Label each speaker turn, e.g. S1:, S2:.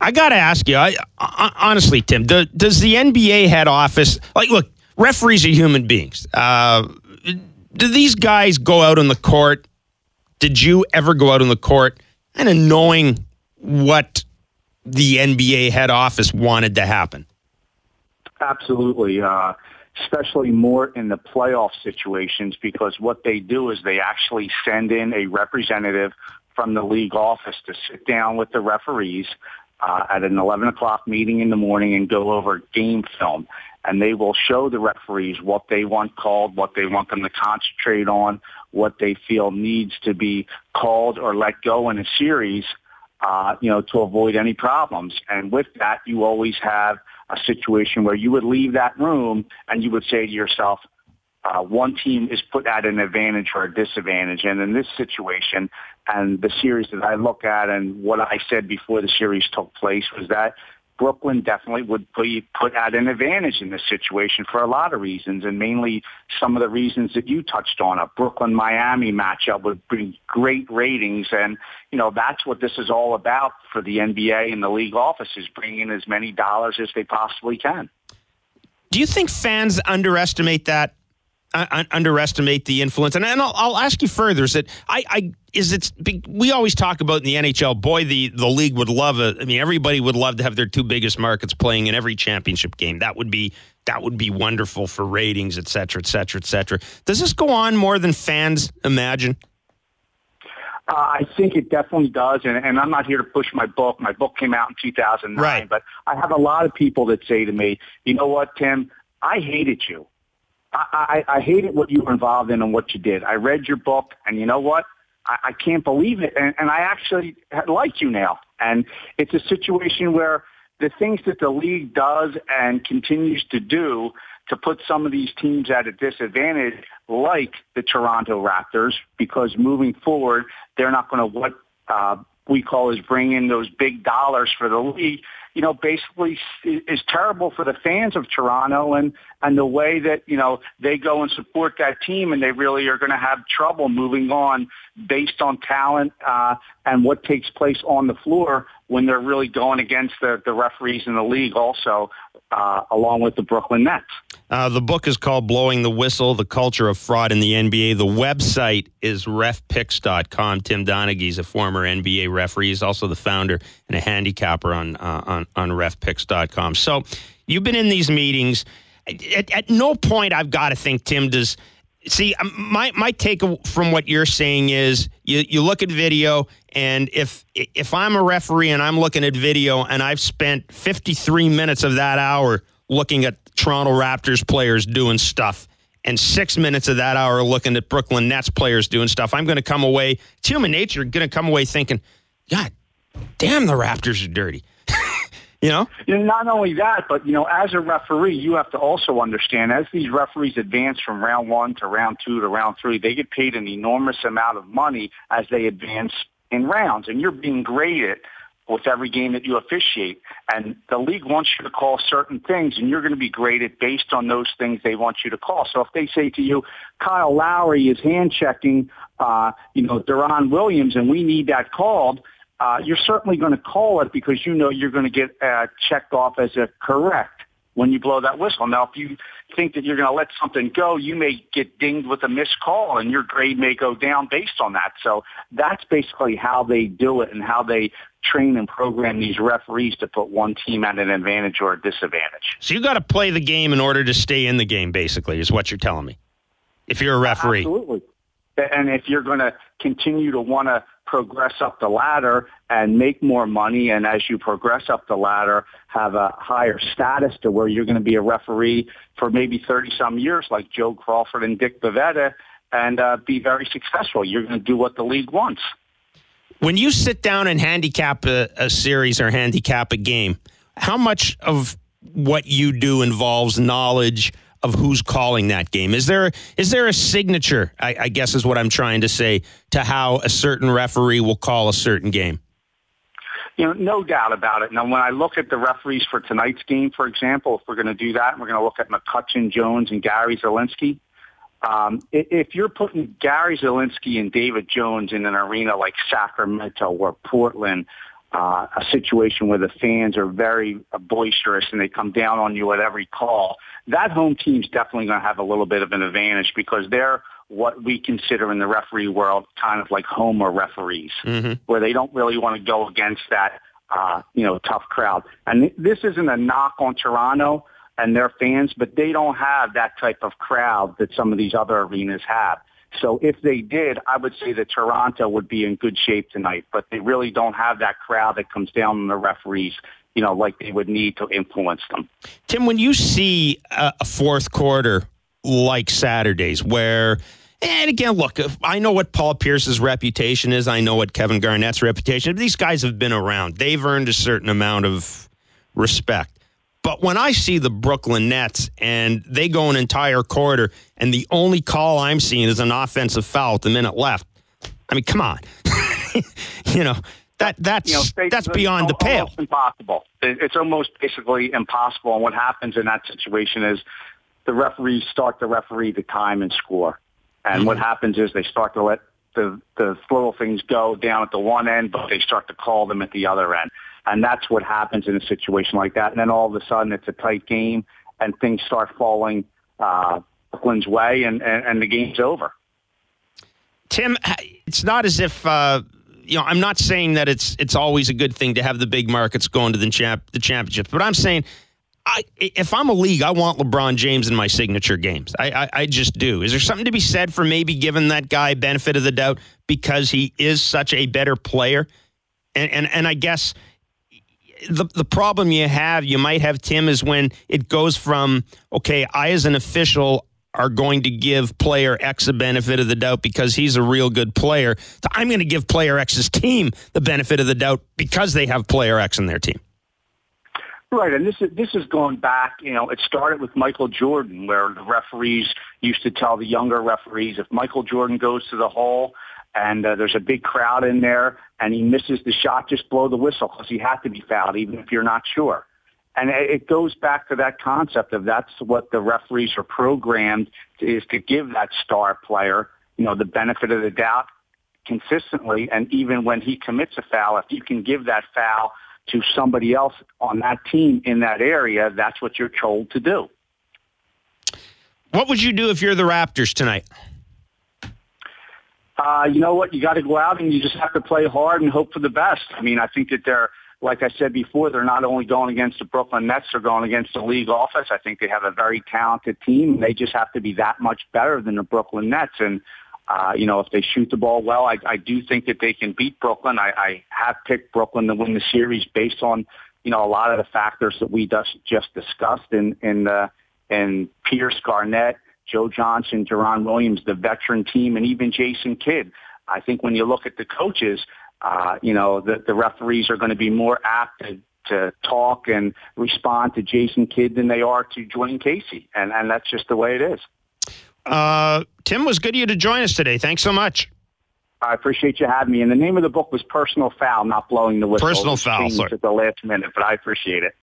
S1: I got to ask you, honestly, Tim, does the NBA head office, look, referees are human beings. Do these guys go out on the court? Did you ever go out on the court kind of knowing what the NBA head office wanted to happen?
S2: Absolutely. Especially more in the playoff situations, because what they do is they actually send in a representative from the league office to sit down with the referees at an 11 o'clock meeting in the morning and go over game film. And they will show the referees what they want called, what they want them to concentrate on, what they feel needs to be called or let go in a series, to avoid any problems. And with that, you always have a situation where you would leave that room and you would say to yourself, one team is put at an advantage or a disadvantage. And in this situation, and the series that I look at and what I said before the series took place was that Brooklyn definitely would be put at an advantage in this situation for a lot of reasons, and mainly some of the reasons that you touched on. A Brooklyn-Miami matchup would bring great ratings, and, that's what this is all about for the NBA and the league offices, bringing in as many dollars as they possibly can.
S1: Do you think fans underestimate that? Underestimate the influence? And I'll ask you further, we always talk about in the NHL, boy, the league would love it. I mean, everybody would love to have their two biggest markets playing in every championship game. That would be wonderful for ratings, et cetera, et cetera, et cetera. Does this go on more than fans imagine?
S2: I think it definitely does, and I'm not here to push my book. My book came out in 2009,
S1: right. But
S2: I have a lot of people that say to me, you know what, Tim, I hated you. I hated what you were involved in and what you did. I read your book, and you know what? I can't believe it, and I actually like you now. And it's a situation where the things that the league does and continues to do to put some of these teams at a disadvantage, like the Toronto Raptors, because moving forward, they're not going to what we call is bring in those big dollars for the league, basically is terrible for the fans of Toronto and the way that, they go and support that team, and they really are going to have trouble moving on based on talent and what takes place on the floor when they're really going against the referees in the league also, along with the Brooklyn Nets.
S1: The book is called Blowing the Whistle, The Culture of Fraud in the NBA. The website is refpicks.com. Tim Donaghy's a former NBA referee. He's also the founder and a handicapper on refpicks.com. So you've been in these meetings. At no point I've got to think, Tim, my take from what you're saying is you look at video, and if I'm a referee and I'm looking at video and I've spent 53 minutes of that hour looking at Toronto Raptors players doing stuff and 6 minutes of that hour looking at Brooklyn Nets players doing stuff, I'm going to come away, it's human nature, going to come away thinking, God damn, the Raptors are dirty.
S2: Not only that, but, as a referee, you have to also understand, as these referees advance from round 1 to round 2 to round 3, they get paid an enormous amount of money as they advance in rounds, and you're being graded with every game that you officiate. And the league wants you to call certain things, and you're going to be graded based on those things they want you to call. So if they say to you, Kyle Lowry is hand-checking, Deron Williams, and we need that called, you're certainly going to call it because you're going to get checked off as a correct when you blow that whistle. Now, if you think that you're going to let something go, you may get dinged with a missed call, and your grade may go down based on that. So that's basically how they do it and how they train and program these referees to put one team at an advantage or a disadvantage.
S1: So you got to play the game in order to stay in the game, basically, is what you're telling me, if you're a referee.
S2: Absolutely. And if you're going to continue to want to progress up the ladder and make more money, and as you progress up the ladder, have a higher status to where you're going to be a referee for maybe 30-some years like Joe Crawford and Dick Bavetta and be very successful. You're going to do what the league wants.
S1: When you sit down and handicap a series or handicap a game, how much of what you do involves knowledge of who's calling that game? Is there a signature, I guess is what I'm trying to say, to how a certain referee will call a certain game?
S2: No doubt about it. Now, when I look at the referees for tonight's game, for example, if we're going to do that, we're going to look at McCutchen Jones and Gary Zielinski. If you're putting Gary Zielinski and David Jones in an arena like Sacramento or Portland a situation where the fans are very boisterous and they come down on you at every call, that home team's definitely going to have a little bit of an advantage because they're what we consider in the referee world kind of like homer referees, where they don't really want to go against that, tough crowd. And this isn't a knock on Toronto and their fans, but they don't have that type of crowd that some of these other arenas have. So if they did, I would say that Toronto would be in good shape tonight, but they really don't have that crowd that comes down on the referees, like they would need to influence them.
S1: Tim, when you see a fourth quarter like Saturday's where, and again, look, I know what Paul Pierce's reputation is. I know what Kevin Garnett's reputation is. These guys have been around. They've earned a certain amount of respect. But when I see the Brooklyn Nets and they go an entire quarter and the only call I'm seeing is an offensive foul with a minute left, I mean, come on. That's beyond the pale.
S2: Almost impossible. It's almost basically impossible. And what happens in that situation is the referees start to referee the time and score. And what happens is they start to let the little things go down at the one end, but they start to call them at the other end. And that's what happens in a situation like that. And then all of a sudden it's a tight game and things start falling Brooklyn's way and the game's over.
S1: Tim, it's not as if, I'm not saying that it's always a good thing to have the big markets going to the championships, but I'm saying if I'm a league, I want LeBron James in my signature games. I just do. Is there something to be said for maybe giving that guy benefit of the doubt because he is such a better player? And I guess the problem you might have, Tim, is when it goes from, okay, I as an official are going to give player X a benefit of the doubt because he's a real good player, to I'm going to give player X's team the benefit of the doubt because they have player X in their team.
S2: Right, and this is going back, it started with Michael Jordan, where the referees used to tell the younger referees, if Michael Jordan goes to the hole and there's a big crowd in there and he misses the shot, just blow the whistle because he had to be fouled, even if you're not sure. And it goes back to that concept of that's what the referees are programmed is to give that star player, the benefit of the doubt consistently. And even when he commits a foul, if you can give that foul to somebody else on that team in that area, that's what you're told to do.
S1: What would you do if you're the Raptors tonight?
S2: You know what? You got to go out and you just have to play hard and hope for the best. I mean, I think that they're, like I said before, they're not only going against the Brooklyn Nets, they're going against the league office. I think they have a very talented team. They just have to be that much better than the Brooklyn Nets. And, if they shoot the ball well, I do think that they can beat Brooklyn. I have picked Brooklyn to win the series based on, a lot of the factors that we just discussed in Pierce, Garnett, Joe Johnson, Deron Williams, the veteran team, and even Jason Kidd. I think when you look at the coaches, the referees are going to be more apt to talk and respond to Jason Kidd than they are to Dwayne Casey. And that's just the way it is.
S1: Tim, was good of you to join us today. Thanks so much.
S2: I appreciate you having me. And the name of the book was Personal Foul, not Blowing the Whistle.
S1: Personal Foul, sorry.
S2: At the last minute, but I appreciate it.